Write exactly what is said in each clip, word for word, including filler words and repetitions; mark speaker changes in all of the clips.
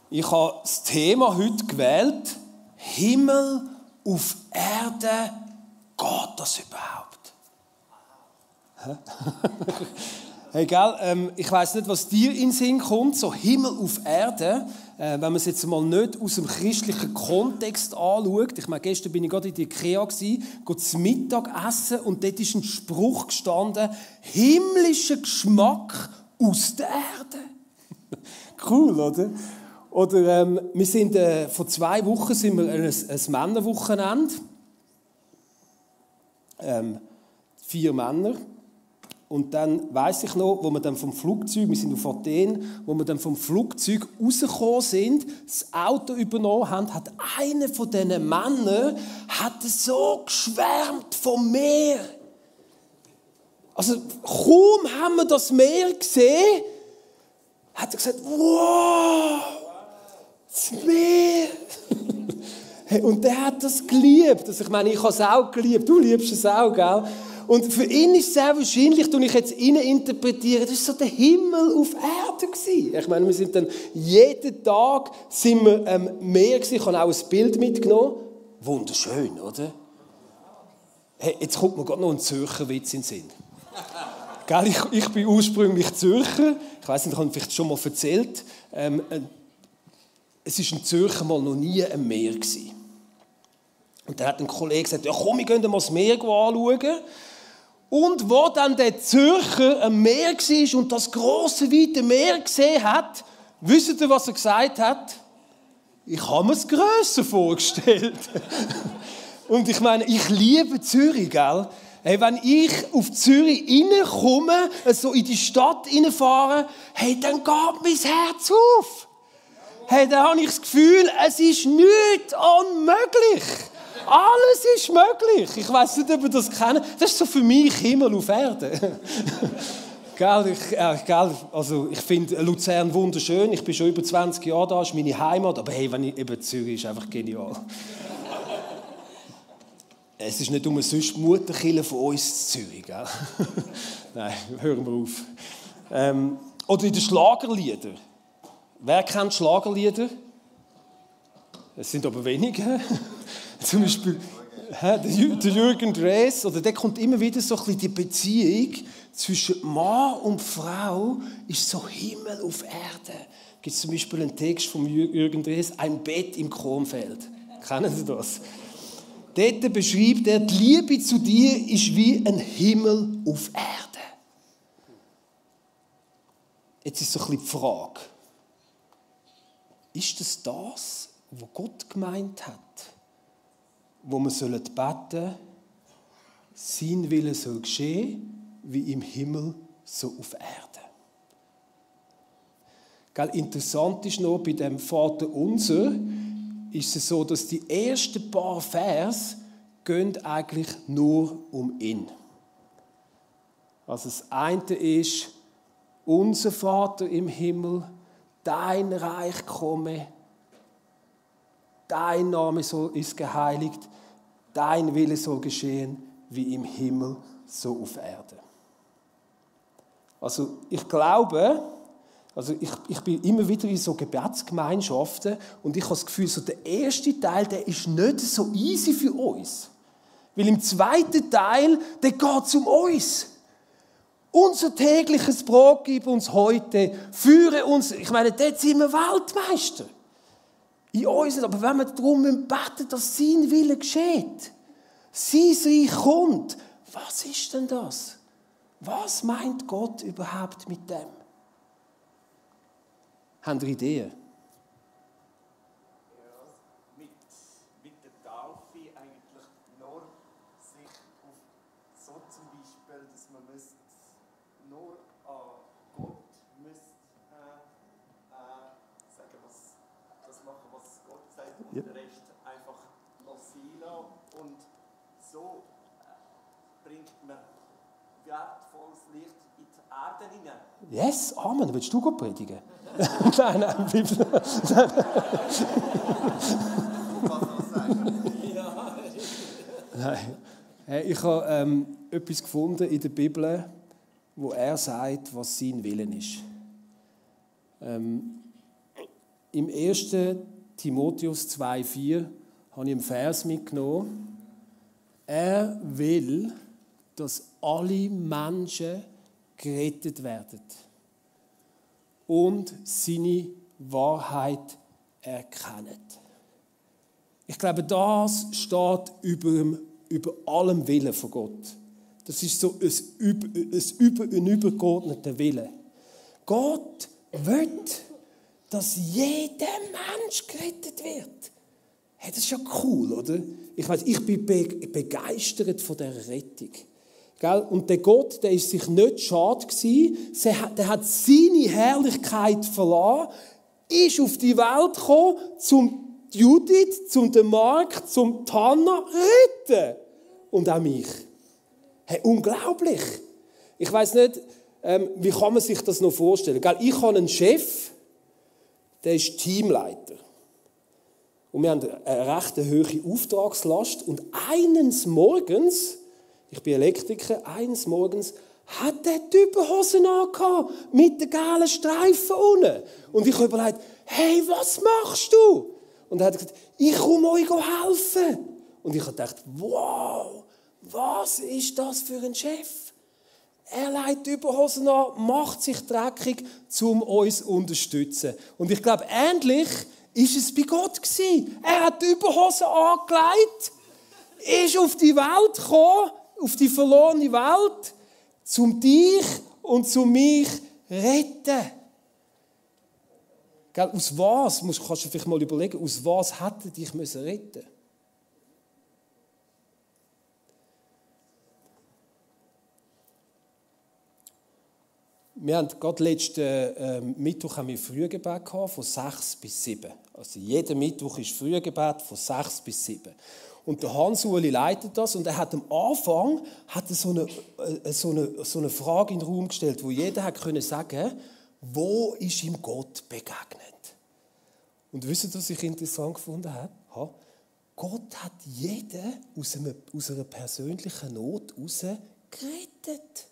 Speaker 1: Ich habe das Thema heute gewählt, Himmel auf Erde, geht das überhaupt? Hey, gell, ähm, ich weiss nicht, was dir in den Sinn kommt, so Himmel auf Erde, äh, wenn man es jetzt mal nicht aus dem christlichen Kontext anschaut. Ich meine, gestern bin ich gerade in der IKEA gewesen, gehe zum Mittagessen und dort ist ein Spruch gestanden, himmlischer Geschmack aus der Erde. Cool, oder? Oder ähm, wir sind, äh, vor zwei Wochen sind wir ein, ein Männerwochenende. Ähm, vier Männer. Und dann weiss ich noch, wo wir dann vom Flugzeug, wir sind auf Athen, wo wir dann vom Flugzeug rausgekommen sind, das Auto übernommen haben, hat einer von diesen Männern hat so geschwärmt vom Meer. Also kaum haben wir das Meer gesehen, hat er gesagt, wow, das Meer. Hey, und der hat das geliebt. Also ich meine, ich habe es auch geliebt. Du liebst es auch, gell? Und für ihn ist es sehr wahrscheinlich, und ich jetzt innen interpretiere, das war so der Himmel auf Erde gewesen. Ich meine, wir sind dann jeden Tag sind wir am Meer gewesen. Ich habe auch ein Bild mitgenommen. Wunderschön, oder? Hey, jetzt kommt mir gerade noch ein Zürcher Witz in den Sinn. Gell, ich, ich bin ursprünglich Zürcher. Ich weiss nicht, ich habe vielleicht schon mal erzählt. Ähm, es war in Zürcher mal noch nie ein Meer gewesen. Und dann hat ein Kollege gesagt, ja komm, wir gehen mal das Meer anschauen. Und wo dann der Zürcher am Meer war und das grosse, weite Meer gesehen hat, wisst ihr, was er gesagt hat? Ich habe mir es grösser vorgestellt. Und ich meine, ich liebe Zürich, gell? Hey, wenn ich auf Zürich reinkomme, so in die Stadt reinfahre, hey, dann geht mein Herz auf. Hey, dann habe ich das Gefühl, es ist nichts unmöglich. Alles ist möglich. Ich weiss nicht, ob ihr das kennt. Das ist so für mich Himmel auf Erde. Gell, ich, äh, gell, also ich finde Luzern wunderschön. Ich bin schon über zwanzig Jahre da, das ist meine Heimat. Aber hey, wenn ich, eben Zürich ist einfach genial. Es ist nicht umsonst die Mutterkirche von uns in Zürich. Gell? Nein, hören wir auf. Ähm, oder in den Schlagerliedern. Wer kennt Schlagerlieder? Es sind aber wenige. Zum Beispiel der Jürgen Drees, oder der kommt immer wieder so ein bisschen die Beziehung zwischen Mann und Frau ist so Himmel auf Erde. Es gibt zum Beispiel einen Text von Jürgen Drees, ein Bett im Kronfeld. Kennen Sie das? Dort beschreibt er, die Liebe zu dir ist wie ein Himmel auf Erde. Jetzt ist so ein bisschen die Frage, ist das das, was Gott gemeint hat? Wo wir sollen beten, sein Wille soll geschehen, wie im Himmel, so auf Erde. Gell, interessant ist noch, bei dem Vater Unser ist es so, dass die ersten paar Vers gehen eigentlich nur um ihn. Also das eine ist, unser Vater im Himmel, dein Reich komme, dein Name soll, ist geheiligt, dein Wille soll geschehen, wie im Himmel, so auf Erde. Also ich glaube, also ich, ich bin immer wieder in so Gebetsgemeinschaften und ich habe das Gefühl, so der erste Teil, der ist nicht so easy für uns. Weil im zweiten Teil, der geht es um uns. Unser tägliches Brot gib uns heute, führe uns, ich meine, dort sind wir Weltmeister. In uns, aber wenn wir darum beten, dass sein Wille geschieht, sein Reich kommt, was ist denn das? Was meint Gott überhaupt mit dem? Habt ihr Ideen?
Speaker 2: Ja, mit, mit der Taufe eigentlich nur sich auf so zum Beispiel, dass man müsste nur an Gott müsste, äh, äh, sagen, was, das machen, was Gott sagt, und ja. Den Rest einfach sein lassen. Und so bringt man wertvolles Licht in die Erde hinein.
Speaker 1: Yes, Amen. Willst du gut predigen? Nein, nein, Bibel. Nein. Hey, ich habe ähm, etwas gefunden in der Bibel, wo er sagt, was sein Willen ist. Ähm, Im ersten Timotheus zwei vier habe ich einen Vers mitgenommen. Er will, dass alle Menschen gerettet werden und seine Wahrheit erkennen. Ich glaube, das steht über, über allem Willen von Gott. Das ist so ein, ein, ein übergeordneter Wille. Gott will, dass jeder Mensch gerettet wird. Hey, das ist ja cool, oder? Ich weiss, ich bin begeistert von dieser Rettung. Gell? Und der Gott, der ist sich nicht schade gewesen. Der hat seine Herrlichkeit verlassen, ist auf die Welt gekommen, zum Judith, zum Mark, zum Tanner retten. Und auch mich. Hey, unglaublich. Ich weiss nicht, ähm, wie kann man sich das noch vorstellen? Gell? Ich habe einen Chef, der ist Teamleiter. Und wir haben eine recht hohe Auftragslast. Und eines Morgens, ich bin Elektriker, eines Morgens hat der die Überhosen angehabt, mit den gelben Streifen unten. Und ich habe überlegt, hey, was machst du? Und er hat gesagt, ich komme euch helfen. Und ich habe gedacht, wow, was ist das für ein Chef? Er legt die Überhosen an, macht sich dreckig, um uns zu unterstützen. Und ich glaube, ähnlich ist es bei Gott gewesen. Er hat die Überhosen angelegt, ist auf die Welt gekommen, auf die verlorene Welt, um dich und zu mich zu retten. Gell, aus was, musst, kannst du vielleicht mal überlegen, aus was hätte dich retten müssen? Wir haben gerade letzten äh, Mittwoch haben wir Frühgebet gehabt, von sechs bis sieben. Also jeden Mittwoch ist Frühgebet von sechs bis sieben. Und der Hans-Uli leitet das und er hat am Anfang hat er so, eine, äh, so, eine, so eine Frage in den Raum gestellt, wo jeder hat können sagen, wo ist ihm Gott begegnet? Und wisst ihr, was ich interessant gefunden habe? Gott hat jeden aus einer, aus einer persönlichen Not heraus gerettet.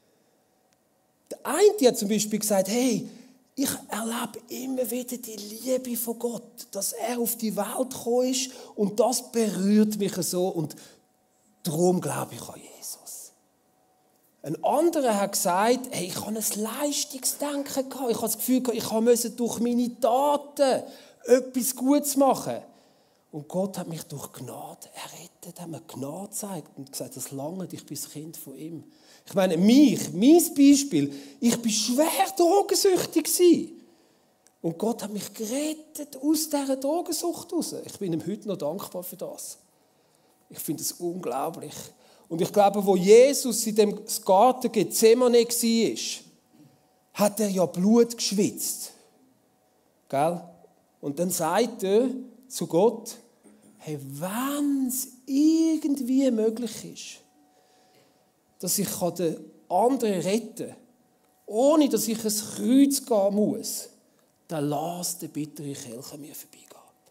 Speaker 1: Der eine hat zum Beispiel gesagt, hey, ich erlebe immer wieder die Liebe von Gott, dass er auf die Welt gekommen ist und das berührt mich so und darum glaube ich an Jesus. Ein anderer hat gesagt, hey, ich habe ein Leistungsdenken gehabt, ich habe das Gefühl gehabt, ich musste durch meine Taten etwas Gutes machen. Und Gott hat mich durch Gnade errettet, hat mir Gnade gezeigt und gesagt, das lange, ich bin das Kind von ihm. Ich meine, mich, mein Beispiel, ich war schwer drogensüchtig. Und Gott hat mich gerettet aus dieser Drogensucht raus. Ich bin ihm heute noch dankbar für das. Ich finde es unglaublich. Und ich glaube, wo Jesus in dem Garten Gethsemane war, hat er ja Blut geschwitzt. Gell? Und dann sagt er zu Gott, hey, wenn es irgendwie möglich ist, dass ich den anderen retten kann, ohne dass ich ein Kreuz gehen muss, dann lass den bitteren Kelch an mir vorbeigehen.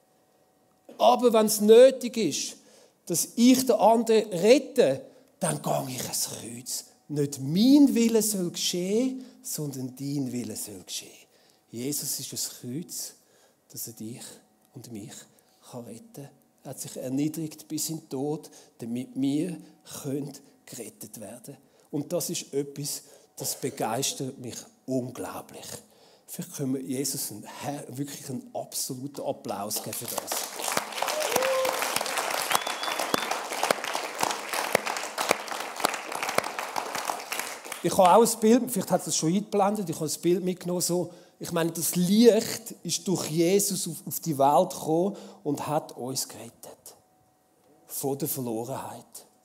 Speaker 1: Aber wenn es nötig ist, dass ich den anderen rette, dann gehe ich ein Kreuz. Nicht mein Wille soll geschehen, sondern dein Wille soll geschehen. Jesus ist ein Kreuz, dass er dich und mich retten kann. Er hat sich erniedrigt bis in den Tod, damit wir gerettet werden können. Und das ist etwas, das begeistert mich unglaublich. Vielleicht können wir Jesus einen, wirklich einen absoluten Applaus geben für das. Ich habe auch ein Bild, vielleicht hat es schon eingeblendet, ich habe ein Bild mitgenommen, so, ich meine, das Licht ist durch Jesus auf, auf die Welt gekommen und hat uns gerettet. Von der Verlorenheit.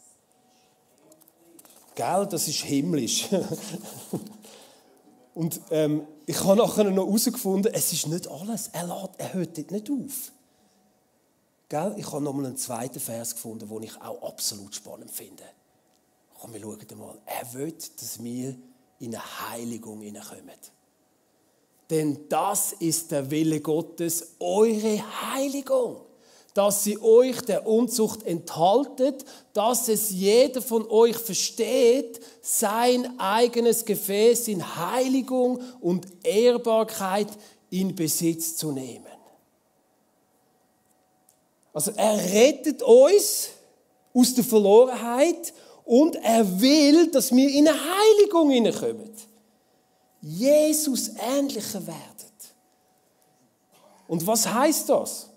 Speaker 1: Gell, das ist himmlisch. Und ähm, ich habe nachher noch herausgefunden, es ist nicht alles. Er, lässt, er hört dort nicht auf. Gell? Ich habe noch mal einen zweiten Vers gefunden, den ich auch absolut spannend finde. Komm, wir schauen mal. Er will, dass wir in eine Heiligung hineinkommen. Denn das ist der Wille Gottes, eure Heiligung. Dass sie euch der Unzucht enthaltet, dass es jeder von euch versteht, sein eigenes Gefäß in Heiligung und Ehrbarkeit in Besitz zu nehmen. Also er rettet uns aus der Verlorenheit und er will, dass wir in eine Heiligung hineinkommen. Jesus ähnlicher werden. Und was heißt das?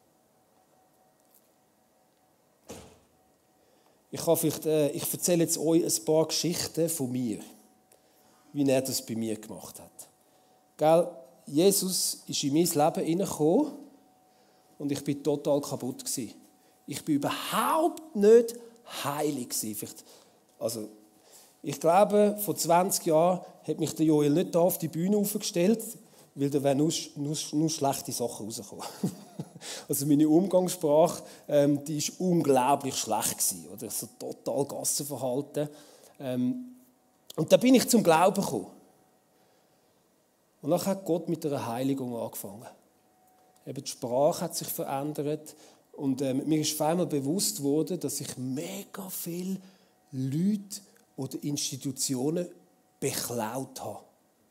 Speaker 1: Ich, kann vielleicht, äh, ich erzähle jetzt euch ein paar Geschichten von mir, wie er das bei mir gemacht hat. Gell? Jesus ist in mein Leben hineingekommen und ich war total kaputt. Ich war überhaupt nicht heilig. Vielleicht, also, ich glaube, vor zwanzig Jahren hat mich der Joel nicht da auf die Bühne aufgestellt, weil da wären nur, nur, nur schlechte Sachen rausgekommen. Also meine Umgangssprache, ähm, die war unglaublich schlecht gewesen, oder so total Gassenverhalten. Ähm, und da bin ich zum Glauben gekommen. Und dann hat Gott mit einer Heiligung angefangen. Eben die Sprache hat sich verändert und ähm, mir ist auf einmal bewusst worden, dass ich mega viele Leute oder Institutionen beklaut habe.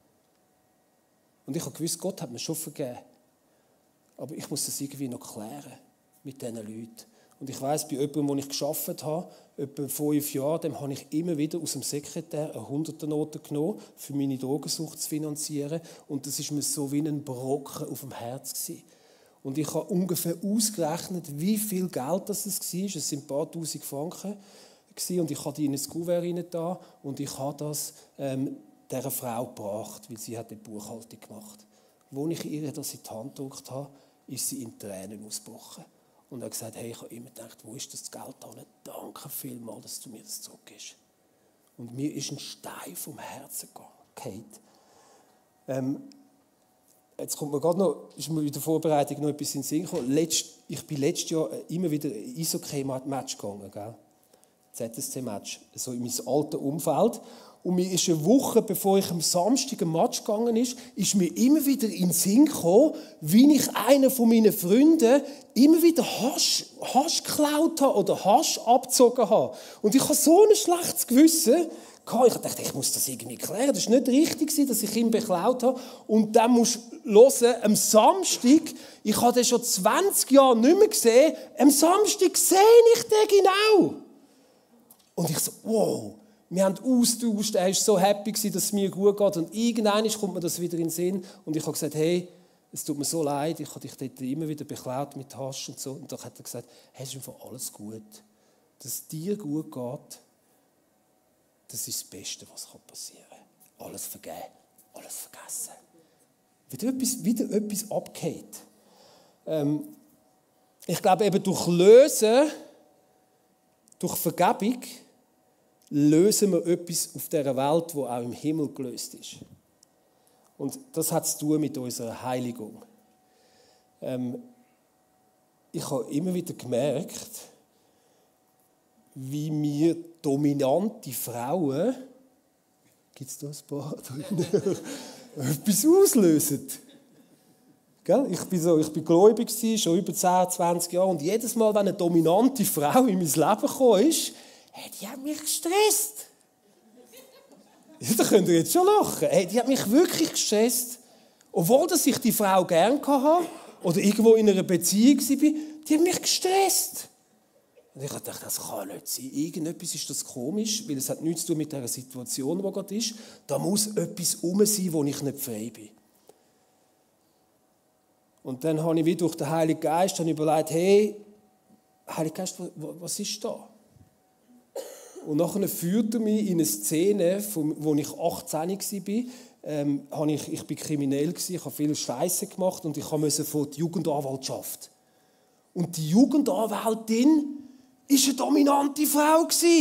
Speaker 1: Und ich habe gewusst, Gott hat mir schon vergeben. Aber ich muss das irgendwie noch klären mit diesen Leuten. Und ich weiss, bei jemandem, wo ich gearbeitet habe, etwa fünf Jahre, dem habe ich immer wieder aus dem Sekretär eine Hunderternote genommen, für meine Drogensucht zu finanzieren. Und das war mir so wie ein Brocken auf dem Herz gewesen. Und ich habe ungefähr ausgerechnet, wie viel Geld das war. Es sind ein paar tausend Franken. Und ich habe die in ein Kuvert reingetan und ich habe das ähm, dieser Frau gebracht, weil sie hat die Buchhaltung gemacht. Als ich ihr das in die Hand gedrückt habe, ist sie in Tränen ausgebrochen. Und hat gesagt, hey, ich habe immer gedacht, wo ist das Geld hin? Danke vielmals, dass du mir das zurückgibst. Und mir ist ein Stein vom Herzen gefallen. Ähm, jetzt kommt mir gerade noch, ist mir in der Vorbereitung noch etwas in den Sinn gekommen. Letzt, ich bin letztes Jahr immer wieder in ein Eishockey-Match gegangen, gell? Z S C-Match, so in meinem alten Umfeld. Und mir ist eine Woche, bevor ich am Samstag im Match gegangen ist, ist mir immer wieder in den Sinn gekommen, wie ich einen von meinen Freunden immer wieder Hasch, Hasch geklaut habe oder Hasch abgezogen habe. Und ich habe so ein schlechtes Gewissen gehabt. Ich dachte, ich muss das irgendwie klären. Das war nicht richtig, dass ich ihn beklaut habe. Und dann musst du hören, am Samstag, ich habe den schon zwanzig Jahre nicht mehr gesehen, am Samstag sehe ich den genau. Und ich so, wow. Wir haben austauscht, er war so happy, dass es mir gut geht. Und irgendwann kommt mir das wieder in den Sinn. Und ich habe gesagt, hey, es tut mir so leid, ich habe dich dort immer wieder beklaut mit Hasch und so. Und dann hat er gesagt, hey, es ist einfach alles gut. Dass es dir gut geht, das ist das Beste, was passieren kann. Alles vergeben, alles vergessen. Wieder etwas, wieder etwas abgeht. Ähm, ich glaube eben durch Lösen, durch Vergebung, lösen wir etwas auf dieser Welt, das auch im Himmel gelöst ist. Und das hat zu tun mit unserer Heiligung. Ähm, ich habe immer wieder gemerkt, wie wir dominante Frauen, gibt es da ein paar, etwas auslösen. Gell? Ich bin, so, ich bin gläubig, schon über zehn, zwanzig Jahre, und jedes Mal, wenn eine dominante Frau in mein Leben gekommen ist, hey, die hat mich gestresst. Da könnt ihr jetzt schon lachen. Hey, die hat mich wirklich gestresst. Obwohl dass ich die Frau gerne hatte oder irgendwo in einer Beziehung war, die hat mich gestresst. Und ich dachte, das kann nicht sein. Irgendetwas ist das komisch, weil es hat nichts zu tun mit der Situation, die gerade ist. Da muss etwas herum sein, wo ich nicht frei bin. Und dann habe ich wie durch den Heiligen Geist überlegt, hey, Heiliger Geist, was ist da? Und nachher führt er mich in eine Szene, wo ich achtzehn war. Ähm, ich, ich bin kriminell, ich habe viel Scheiße gemacht und ich musste vor die Jugendanwaltschaft. Und die Jugendanwältin war eine dominante Frau.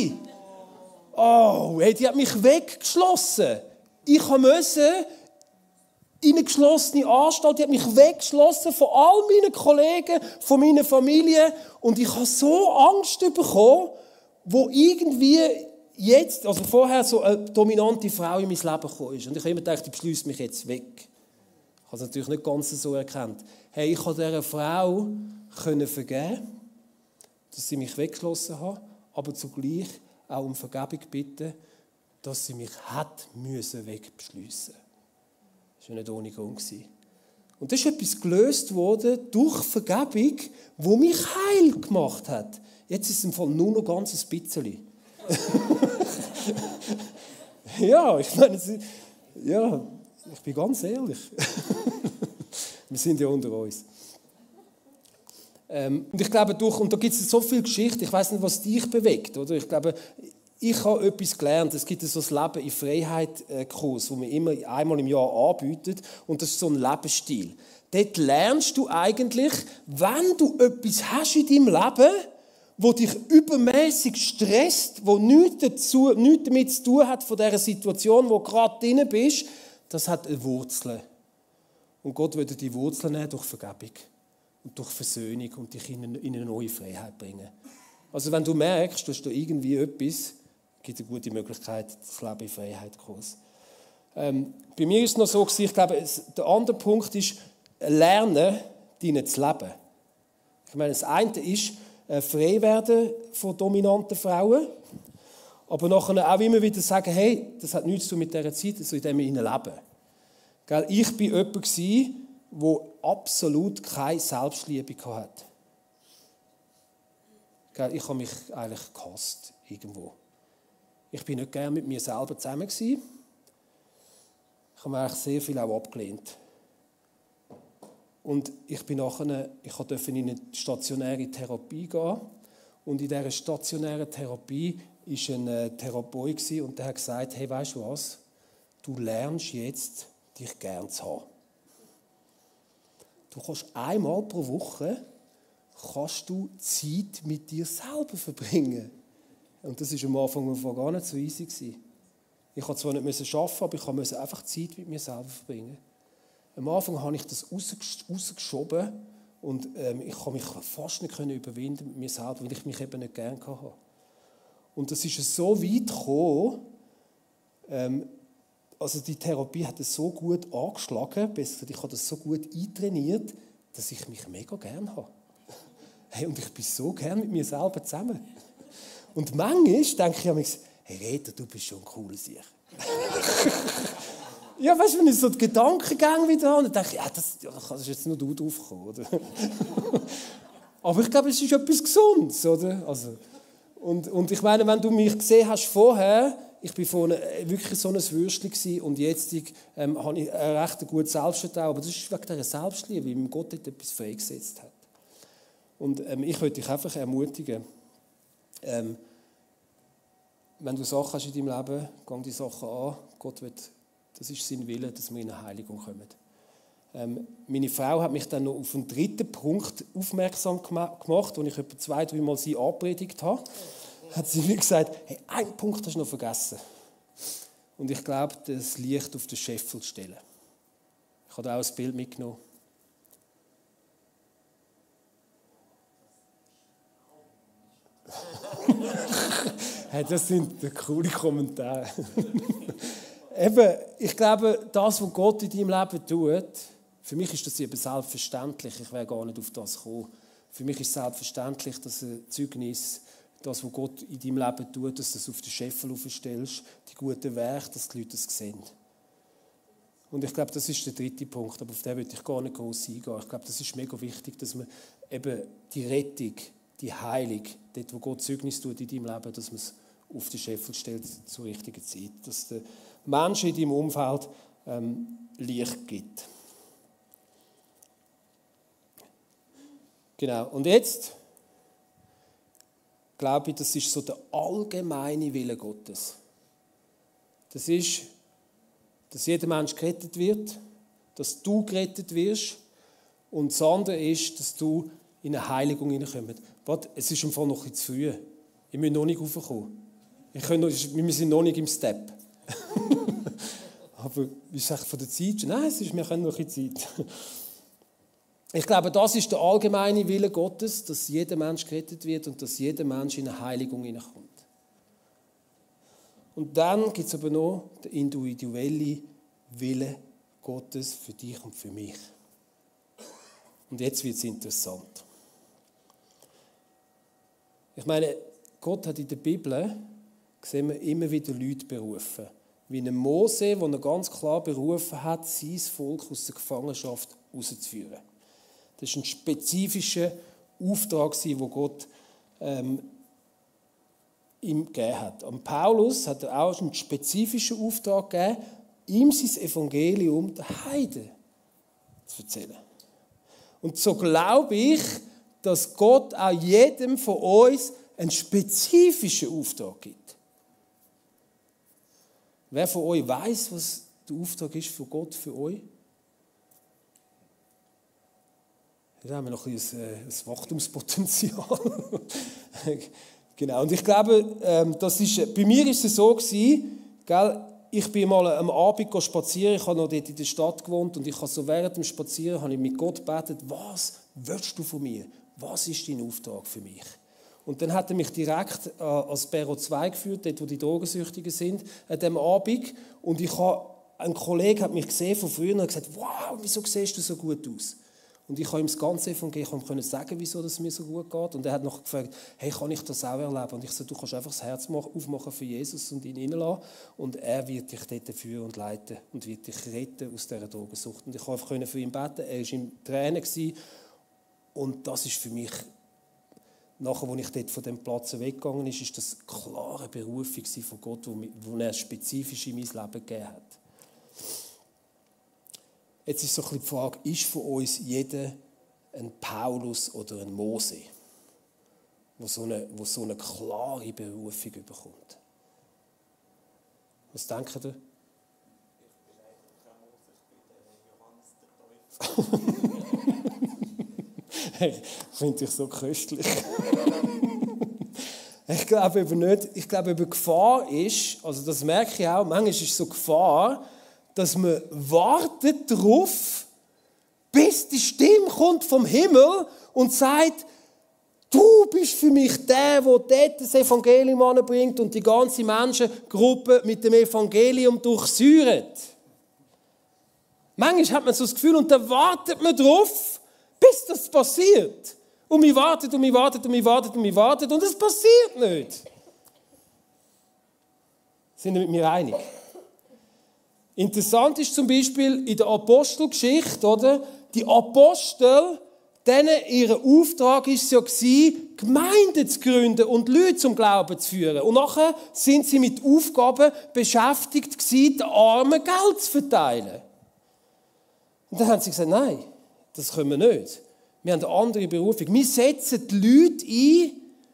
Speaker 1: Oh, hey, die hat mich weggeschlossen. Ich musste in eine geschlossene Anstalt, die hat mich weggeschlossen von all meinen Kollegen, von meiner Familie. Und ich habe so Angst bekommen, wo irgendwie jetzt, also vorher so eine dominante Frau in mein Leben gekommen ist. Und ich habe immer gedacht, ich beschließe mich jetzt weg. Ich habe es natürlich nicht ganz so erkannt. Hey, ich konnte dieser Frau vergeben, dass sie mich weggeschlossen hat, aber zugleich auch um Vergebung bitten, dass sie mich hat müssen wegbeschliessen. Das war nicht ohne Grund. Und das ist etwas gelöst worden durch Vergebung, wo mich heil gemacht hat. Jetzt ist es im Fall nur noch ganz ein bisschen. Ja, ich meine, ja, ich bin ganz ehrlich. Wir sind ja unter uns. Ähm, und ich glaube, durch, und da gibt es so viel Geschichte, ich weiß nicht, was dich bewegt, oder? Ich glaube, ich habe etwas gelernt. Es gibt so ein Leben in Freiheit-Kurs, wo man immer einmal im Jahr anbietet. Und das ist so ein Lebensstil. Dort lernst du eigentlich, wenn du etwas hast in deinem Leben, wo dich übermäßig stresst, wo nichts, dazu, nichts damit zu tun hat von dieser Situation, wo du gerade drin bist, das hat eine Wurzel. Und Gott würde die Wurzeln nehmen durch Vergebung und durch Versöhnung und dich in eine, in eine neue Freiheit bringen. Also wenn du merkst, du hast da irgendwie etwas, gibt es eine gute Möglichkeit, das Leben in Freiheit zu kommen. Ähm, bei mir ist es noch so, ich glaube, der andere Punkt ist, lernen, drinnen zu leben. Ich meine, das eine ist, frei werden von dominanten Frauen, aber nachher auch immer wieder sagen, hey, das hat nichts zu tun mit dieser Zeit, also in der wir leben. Ich war jemand, der absolut keine Selbstliebe hatte. Ich habe mich eigentlich gehasst, irgendwo. Ich war nicht gerne mit mir selber zusammen. Ich habe mir eigentlich sehr viel auch abgelehnt. Und ich bin nachher, ich durfte in eine stationäre Therapie gehen. Und in dieser stationären Therapie war ein Therapeut und der hat gesagt, hey, weißt du was? Du lernst jetzt, dich gern zu haben. Du kannst einmal pro Woche kannst du Zeit mit dir selber verbringen. Und das war am Anfang gar nicht so easy. Ich musste zwar nicht arbeiten, aber ich musste einfach Zeit mit mir selber verbringen. Am Anfang habe ich das rausgeschoben und ähm, ich konnte mich fast nicht überwinden mit mir selber, weil ich mich eben nicht gerne hatte. Und das ist so weit gekommen, ähm, also die Therapie hat es so gut angeschlagen, besser, ich habe das so gut eintrainiert, dass ich mich mega gerne habe. Hey, und ich bin so gerne mit mir selber zusammen. Und manchmal denke ich mir, hey Rita, du bist schon ein cooler Sieg. Ja, weißt du, wenn ich so die Gedankengänge wieder habe, dann denke ich, ja, das, ja, das ist jetzt nur du drauf gekommen, oder? Aber ich glaube, es ist etwas Gesundes, oder? Also, und, und ich meine, wenn du mich gesehen hast vorher, ich war vorher wirklich so ein Würstchen und jetzt ähm, habe ich ein recht gutes Selbstvertrauen, aber das ist wegen dieser Selbstliebe, weil Gott dort etwas freigesetzt hat. Und ähm, ich möchte dich einfach ermutigen, ähm, wenn du Sachen hast in deinem Leben, geh die Sachen an, Gott wird. Das ist sein Wille, dass wir in eine Heiligung kommen. Ähm, meine Frau hat mich dann noch auf einen dritten Punkt aufmerksam gemacht, als ich etwa zwei, drei Mal sie angepredigt habe. Hat sie mir gesagt, hey, einen Punkt hast du noch vergessen. Und ich glaube, das Licht auf den Scheffel zu stellen. Ich habe da auch ein Bild mitgenommen. Hey, das sind coole Kommentare. Eben, ich glaube, das, was Gott in deinem Leben tut, für mich ist das eben selbstverständlich. Ich wäre gar nicht auf das gekommen. Für mich ist es selbstverständlich, dass ein Zeugnis, das, was Gott in deinem Leben tut, dass du das auf den Scheffel aufstellst, die guten Werke, dass die Leute das sehen. Und ich glaube, das ist der dritte Punkt, aber auf den würde ich gar nicht groß eingehen. Ich glaube, das ist mega wichtig, dass man eben die Rettung, die Heilung, dort, wo Gott Zeugnis tut in deinem Leben, dass man es auf den Scheffel stellt zur richtigen Zeit. Dass der Menschen in deinem Umfeld ähm, Licht gibt. Genau. Und jetzt glaube ich, das ist so der allgemeine Wille Gottes. Das ist, dass jeder Mensch gerettet wird, dass du gerettet wirst und das andere ist, dass du in eine Heiligung hineinkommst. Warte, es ist im Fall noch zu früh. Ich muss noch nicht raufkommen. Wir sind noch nicht im Step. Aber wie ist es von der Zeit? Nein, es ist, wir können noch ein bisschen Zeit. Ich glaube, das ist der allgemeine Wille Gottes, dass jeder Mensch gerettet wird und dass jeder Mensch in eine Heiligung hineinkommt. Und dann gibt es aber noch den individuellen Wille Gottes für dich und für mich. Und jetzt wird es interessant. Ich meine, Gott hat in der Bibel, sehen wir, immer wieder Leute berufen. Wie einen Mose, den er ganz klar berufen hat, sein Volk aus der Gefangenschaft rauszuführen. Das war ein spezifischer Auftrag, den Gott ähm, ihm gegeben hat. Und Paulus hat er auch einen spezifischen Auftrag gegeben, ihm sein Evangelium den Heiden zu erzählen. Und so glaube ich, dass Gott auch jedem von uns einen spezifischen Auftrag gibt. Wer von euch weiß, was der Auftrag ist von Gott für euch? Da haben wir noch ein bisschen ein, ein Wachstumspotenzial. Genau. Und ich glaube, das ist, bei mir war es so gewesen, gell, ich bin mal am Abend spazieren, ich habe noch dort in der Stadt gewohnt und ich habe so während dem Spazieren habe ich mit Gott gebetet, was willst du von mir? Was ist dein Auftrag für mich? Und dann hat er mich direkt äh, als Bero zwei geführt, dort wo die Drogensüchtigen sind, an diesem Abend. Und ich habe, ein Kollege hat mich gesehen von früher und hat gesagt, wow, wieso siehst du so gut aus? Und ich habe ihm das ganze Evangelium sagen, wieso es mir so gut geht. Und er hat noch gefragt, hey, kann ich das auch erleben? Und ich so, du kannst einfach das Herz aufmachen für Jesus und ihn reinlassen. Und er wird dich dort führen und leiten und wird dich retten aus dieser Drogensucht. Und ich konnte einfach für ihn beten. Er war in Tränen. Und das ist für mich, nachher, als ich dort von diesem Platz weggegangen ist, ist das eine klare Berufung von Gott, die er spezifisch in mein Leben gegeben hat. Jetzt ist so ein bisschen die Frage, ist von uns jeder ein Paulus oder ein Mose, der so eine, wo so eine klare Berufung bekommt? Was denkt ihr? Ich finde dich so köstlich. Ich glaube eben nicht, ich glaube eben Gefahr ist, also das merke ich auch, manchmal ist es so Gefahr, dass man wartet darauf, bis die Stimme kommt vom Himmel und sagt, du bist für mich der, der dort das Evangelium anbringt und die ganze Menschengruppe mit dem Evangelium durchsäuert. Manchmal hat man so das Gefühl, und dann wartet man darauf, bis das passiert. Und wir warten und wir warten und wir warten und wir warten und es passiert nicht. Sind ihr mit mir einig? Interessant ist zum Beispiel in der Apostelgeschichte, oder? Die Apostel, denen ihr Auftrag war es ja, Gemeinden zu gründen und Leute zum Glauben zu führen. Und nachher sind sie mit Aufgaben beschäftigt gewesen, den Armen Geld zu verteilen. Und dann haben sie gesagt, nein, das können wir nicht. Wir haben eine andere Berufung. Wir setzen die Leute ein,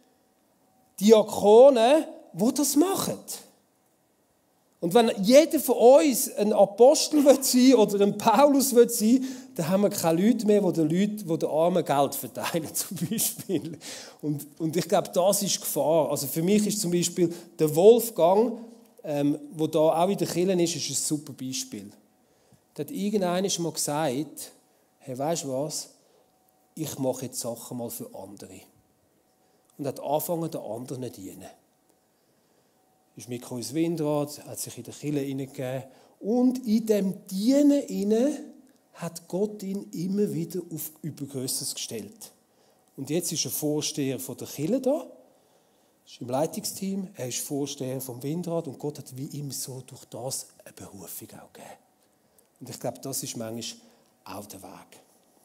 Speaker 1: Diakone, die das machen. Und wenn jeder von uns ein Apostel sein will oder ein Paulus sein will, dann haben wir keine Leute mehr, die den Leuten, die den Armen Geld verteilen, zum Beispiel. Und, und ich glaube, das ist Gefahr. Also für mich ist zum Beispiel der Wolfgang, ähm, der da auch in der Kirche ist, ist ein super Beispiel. Da hat irgendeiner mal gesagt, hey, weisst du was? Ich mache jetzt Sachen mal für andere. Und hat angefangen, den anderen zu dienen. Ist mit ins Windrad, hat sich in der Kirche hineingegeben. Und in dem Dienen hinein hat Gott ihn immer wieder auf Übergrößeres gestellt. Und jetzt ist er Vorsteher von der Kirche da, ist im Leitungsteam, er ist Vorsteher vom Windrad und Gott hat wie ihm so durch das eine Berufung auch gegeben. Und ich glaube, das ist manchmal auch der Weg.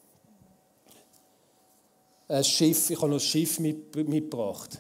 Speaker 1: Ein Schiff, ich habe noch ein Schiff mitgebracht.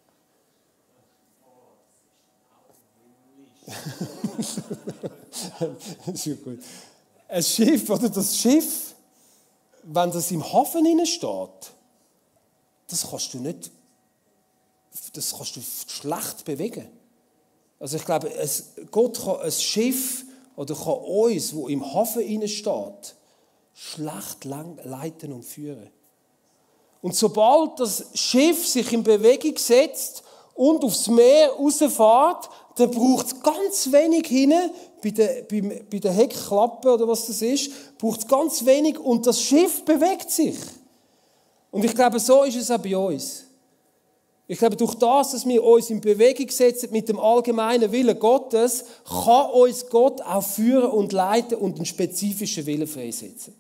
Speaker 1: Das ist gut. Ein Schiff, oder das Schiff, wenn das im Hafen innen steht, das kannst du nicht, das kannst du schlecht bewegen. Also ich glaube, es, Gott kann ein Schiff oder kann uns, wo im Hafen innen steht, schlecht leiten und führen. Und sobald das Schiff sich in Bewegung setzt und aufs Meer rausfährt, dann braucht es ganz wenig hinten, bei der, bei, bei der Heckklappe oder was das ist, braucht es ganz wenig und das Schiff bewegt sich. Und ich glaube, so ist es auch bei uns. Ich glaube, durch das, dass wir uns in Bewegung setzen mit dem allgemeinen Willen Gottes, kann uns Gott auch führen und leiten und einen spezifischen Willen freisetzen.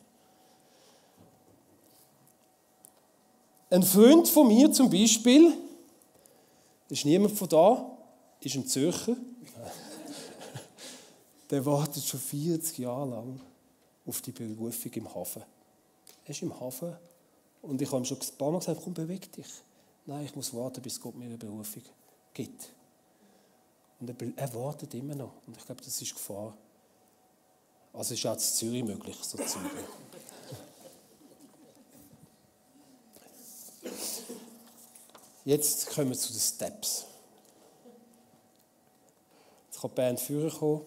Speaker 1: Ein Freund von mir zum Beispiel, da ist niemand von da, ist ein Zürcher. Der wartet schon vierzig Jahre lang auf die Berufung im Hafen. Er ist im Hafen. Und ich habe ihm schon ein paar Mal gesagt, komm, beweg dich. Nein, ich muss warten, bis Gott mir eine Berufung gibt. Und er, er wartet immer noch. Und ich glaube, das ist Gefahr. Also ist auch in Zürich möglich, so Züge. Jetzt kommen wir zu den Steps. Jetzt kann die Band führen kommen.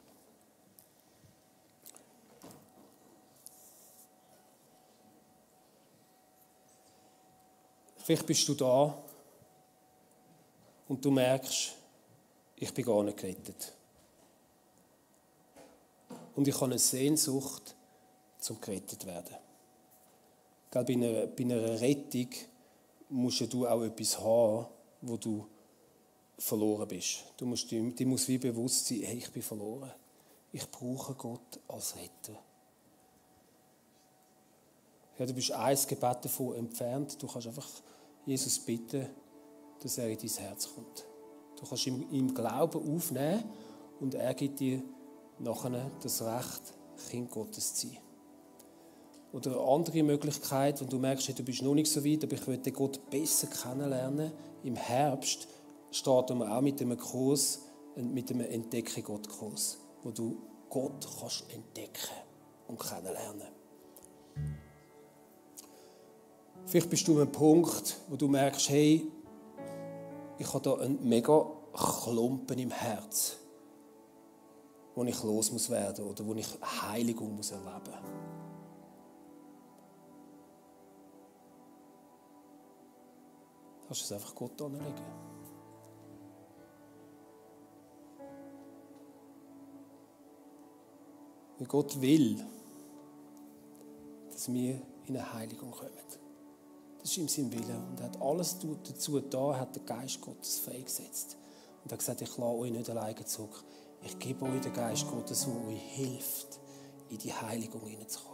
Speaker 1: Vielleicht bist du da und du merkst, ich bin gar nicht gerettet. Und ich habe eine Sehnsucht, zum gerettet zu werden. Bei einer, bei einer Rettung musst du auch etwas haben, wo du verloren bist. Du musst, dir muss wie bewusst sein, hey, ich bin verloren. Ich brauche Gott als Retter. Ja, du bist ein Gebet davon entfernt. Du kannst einfach Jesus bitten, dass er in dein Herz kommt. Du kannst ihm im Glauben aufnehmen und er gibt dir nachher das Recht, Kind Gottes zu sein. Oder eine andere Möglichkeit, wenn du merkst, hey, du bist noch nicht so weit, aber ich möchte Gott besser kennenlernen. Im Herbst starten wir auch mit einem Kurs, mit einem Entdecke-Gott-Kurs, wo du Gott kannst entdecken und kennenlernen. Vielleicht bist du an einem Punkt, wo du merkst, hey, ich habe da einen mega Klumpen im Herz, wo ich los muss werden oder wo ich Heiligung muss erleben muss. Du kannst es einfach Gott anlegen. Weil Gott will, dass wir in eine Heiligung kommen. Das ist ihm sein Wille. Und er hat alles dazu getan, hat den Geist Gottes freigesetzt. Und er hat gesagt, ich lasse euch nicht alleine zurück. Ich gebe euch den Geist Gottes, der euch hilft, in die Heiligung hineinzukommen.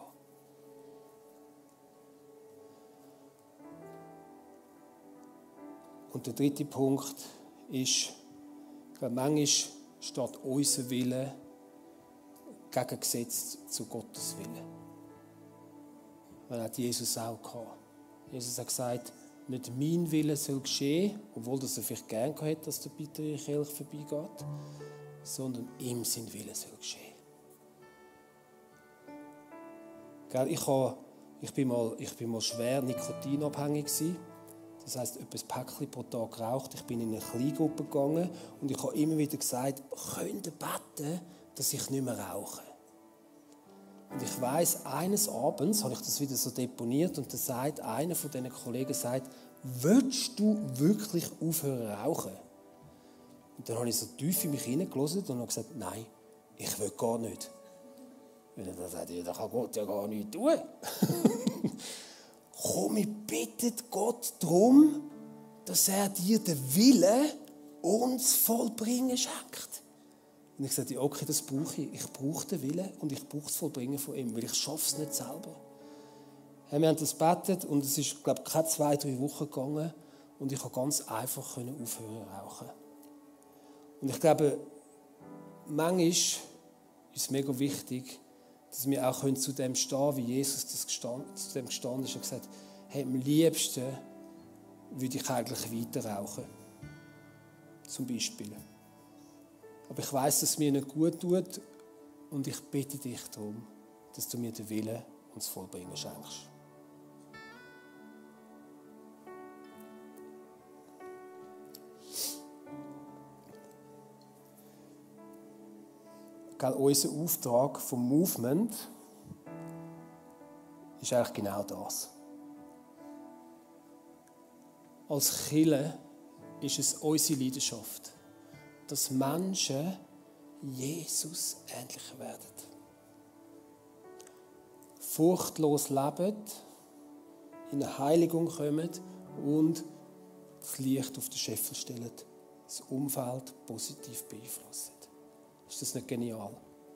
Speaker 1: Und der dritte Punkt ist, ich glaube, manchmal steht unser Wille gegengesetzt zu Gottes Wille. Das hat Jesus auch gehabt. Jesus hat gesagt, nicht mein Wille soll geschehen, obwohl das er vielleicht gerne hätte, dass der bittere Kelch vorbeigeht, sondern ihm sein Wille soll geschehen. Ich, habe, ich, bin mal, ich bin mal schwer nikotinabhängig gewesen. Das heisst, etwa ein Päckchen pro Tag geraucht. Ich bin in eine Kleingruppe gegangen und ich habe immer wieder gesagt, könnt ihr beten, dass ich nicht mehr rauche. Und ich weiss, eines Abends habe ich das wieder so deponiert und dann sagt einer von diesen Kollegen, sagt, willst du wirklich aufhören zu rauchen? Und dann habe ich so tief in mich hineingelassen und habe gesagt, nein, ich will gar nicht. Und dann sagt er, das kann Gott ja gar nicht tun. Komm, ich bitte Gott darum, dass er dir den Willen uns vollbringen schenkt. Und ich sagte, okay, das brauche ich. Ich brauche den Willen und ich brauche das Vollbringen von ihm, weil ich schaffe es nicht selber. Wir haben das gebetet und es ist, glaube ich, keine zwei, drei Wochen gegangen und ich konnte ganz einfach aufhören zu rauchen. Und ich glaube, manchmal ist es mega wichtig, dass wir auch zu dem stehen, wie Jesus das gestanden, zu dem gestanden ist und gesagt, hey, am liebsten würde ich eigentlich weiter rauchen. Zum Beispiel. Aber ich weiss, dass es mir nicht gut tut und ich bitte dich darum, dass du mir den Willen und das Vollbringen schenkst. Gell, unser Auftrag vom Movement ist eigentlich genau das. Als Kirche ist es unsere Leidenschaft, dass Menschen Jesus ähnlicher werden. Furchtlos leben, in eine Heiligung kommen und das Licht auf den Scheffel stellen, das Umfeld positiv beeinflussen. Ist das nicht genial?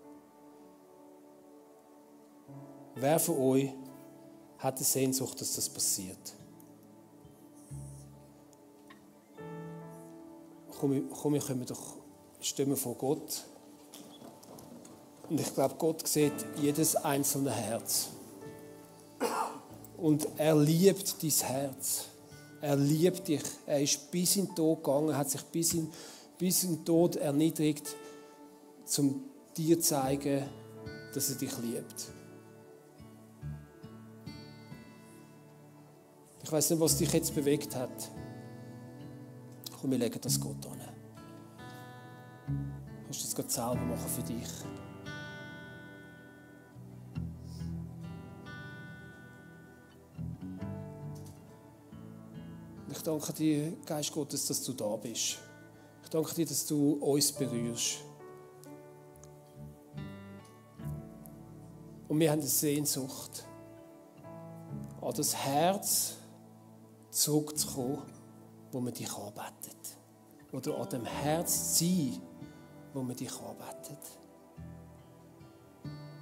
Speaker 1: Wer von euch hat die Sehnsucht, dass das passiert? Komm, komm, wir kommen doch, stehen wir vor Gott. Und ich glaube, Gott sieht jedes einzelne Herz. Und er liebt dein Herz. Er liebt dich. Er ist bis in den Tod gegangen, hat sich bis in, bis in den Tod erniedrigt, um dir zu zeigen, dass er dich liebt. Ich weiß nicht, was dich jetzt bewegt hat. Komm, wir legen das Gott an. Du kannst das Gott selber machen für dich. Ich danke dir, Geist Gottes, dass du da bist. Ich danke dir, dass du uns berührst. Und wir haben eine Sehnsucht, an das Herz zurückzukommen, wo man dich anbetet. Oder an dem Herz zu sein, wo man dich anbetet.